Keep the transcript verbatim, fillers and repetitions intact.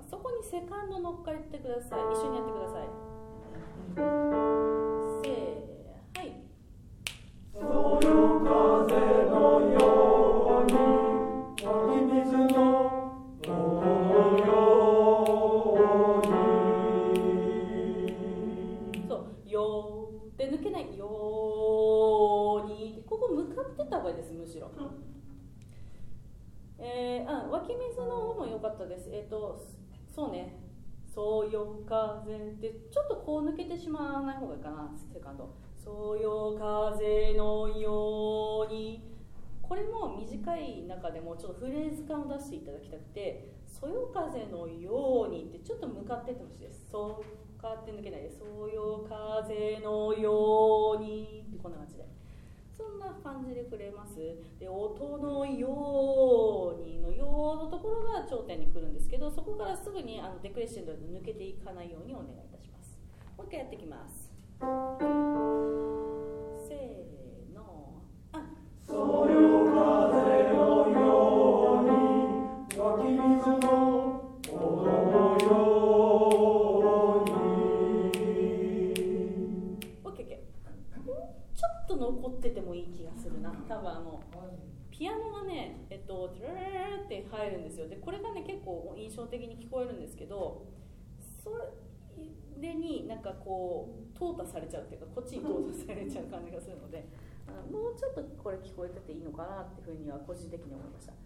。そこにセカンド乗っかってください。一緒にやってください。せーはい。 そよ風のように湧き水の音のように。 そう、よーって抜けない。よーに。ここ向かってた方がいいです、むしろ。えー、あ、湧き水の方も良かったです。えっと、そうね。そよ風ってちょっとこう抜けてしまわない方がいいかな、セカンド。そよ風のように。これも短い中でもちょっとフレーズ感を出していただきたくて、そよ風のようにってちょっと向かってってほしいです。そうかって抜けないで、そよ風のようにってこんな感じで。そんな感じでくれます。で、音のようにのようのところが頂点に来るんですけど、そこからすぐにあのデクレッシェンドで抜けていかないようにお願いいたします。もう一回やっていきます。せーの。あ、 そよ風のように湧き水の音のように。 オッケーオッケー。ちょっと残っててもいい気がするな。多分あのピアノがね、えっとドゥルルルルって入るんですよ。でこれがね結構印象的に聞こえるんですけど、それになんかこう淘汰されちゃうっていうか、こっちに淘汰されちゃう感じがするので、あのもうちょっとこれ聞こえてていいのかなっていうふうには個人的に思いました。